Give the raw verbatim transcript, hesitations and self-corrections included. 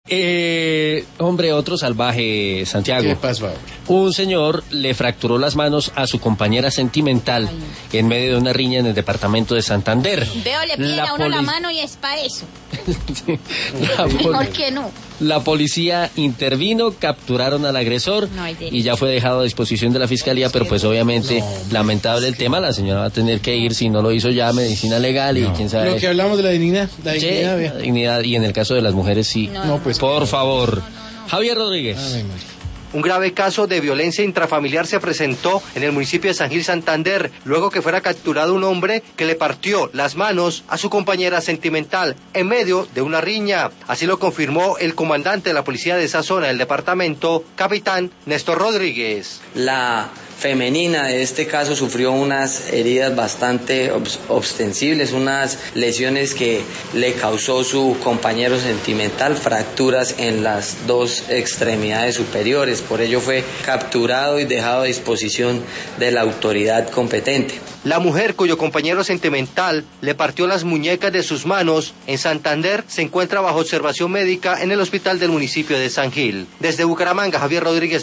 Eh, hombre, otro salvaje, Santiago. ¿Qué pasó? Un señor le fracturó las manos a su compañera sentimental Ay. en medio de una riña en el departamento de Santander. Veo, le piden a uno poli... la mano y es para eso. ¿Por qué no? La policía intervino, capturaron al agresor no y ya fue dejado a disposición de la fiscalía, pero pues obviamente no, lamentable el tema, la señora va a tener que ir, si no lo hizo ya, medicina legal y no. quién sabe. Lo que hablamos de la dignidad, la dignidad, sí, la dignidad y en el caso de las mujeres sí. No, no pues por favor. No, no, no. Javier Rodríguez. Ay, un grave caso de violencia intrafamiliar se presentó en el municipio de San Gil, Santander, luego que fuera capturado un hombre que le partió las manos a su compañera sentimental en medio de una riña. Así lo confirmó el comandante de la policía de esa zona del departamento, capitán Néstor Rodríguez. La femenina de este caso sufrió unas heridas bastante ostensibles, unas lesiones que le causó su compañero sentimental, fracturas en las dos extremidades superiores. Por ello fue capturado y dejado a disposición de la autoridad competente. La mujer cuyo compañero sentimental le partió las muñecas de sus manos en Santander se encuentra bajo observación médica en el hospital del municipio de San Gil. Desde Bucaramanga, Javier Rodríguez.